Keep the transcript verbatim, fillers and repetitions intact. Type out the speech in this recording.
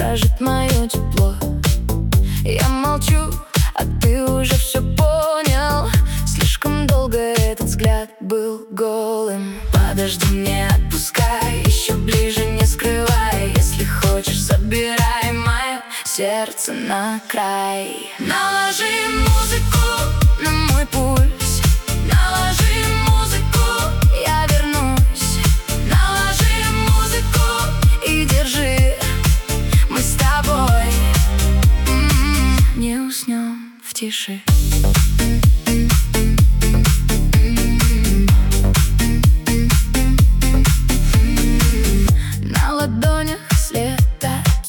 будоражит мое тепло. Я молчу, а ты уже все понял. Слишком долго этот взгляд был голым. Подожди, не отпускай, еще ближе не скрывай. Если хочешь, забирай мое сердце на край. Наложи музыку на мой пульс, наложи музыку, я вернусь. Наложи музыку и держи, мы с тобой м-м, не уснем в тиши.